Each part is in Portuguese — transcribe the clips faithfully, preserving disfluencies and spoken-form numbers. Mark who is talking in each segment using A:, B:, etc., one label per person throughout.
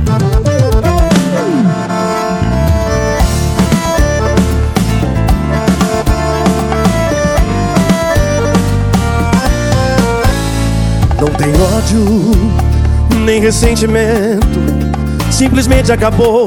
A: Não tem ódio, nem ressentimento, simplesmente acabou.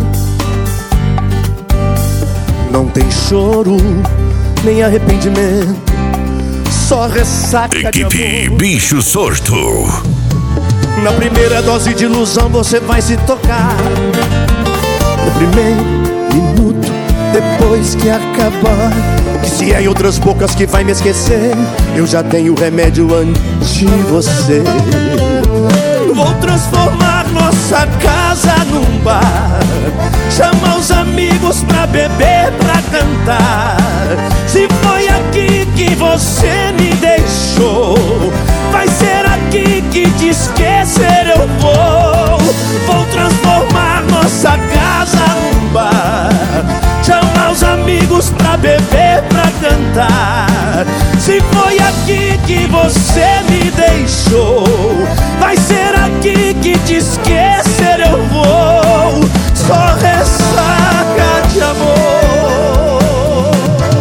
A: Não tem choro, nem arrependimento, só ressaca de amor.
B: Equipe Bicho Sorto.
A: Na primeira dose de ilusão você vai se tocar. No primeiro minuto, depois que acabar. E se é em outras bocas que vai me esquecer, eu já tenho remédio anti você. Vou transformar nossa casa num bar, chamar os amigos pra beber, pra cantar. Se foi aqui que você me deixou, vai ser aqui que te esquecer eu vou. Vou transformar nossa casa num bar, chamar os amigos pra beber, pra cantar. Se foi aqui que você me deixou, vai ser aqui que te esquecer eu vou. Só ressaca de amor.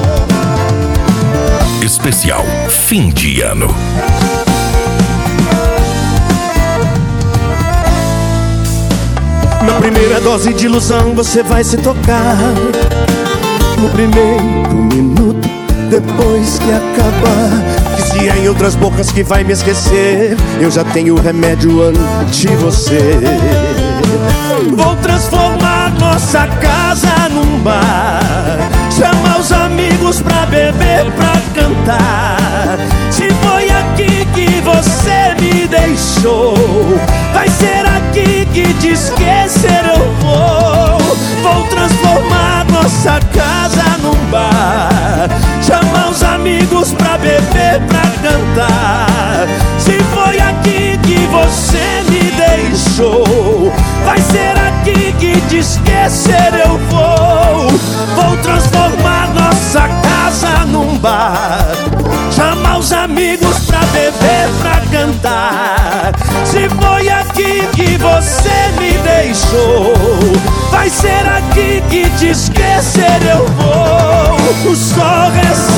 B: Especial fim de ano.
A: Na primeira dose de ilusão você vai se tocar. No primeiro minuto, depois que acabar. Que se é em outras bocas que vai me esquecer, eu já tenho remédio anti você. Vou transformar nossa casa num bar, chamar os amigos pra beber, pra cantar. Se foi aqui que você me deixou, vai ser aqui que te esquecer eu vou. Vou transformar nossa casa num bar, chamar os amigos pra beber, pra cantar. Se foi aqui que você me deixou, vai ser aqui que te esquecer eu vou. Vou transformar nossa casa num bar, chamar os amigos pra beber, pra cantar. Se foi aqui que você me deixou, vai ser aqui que te esquecer eu vou. O sol resta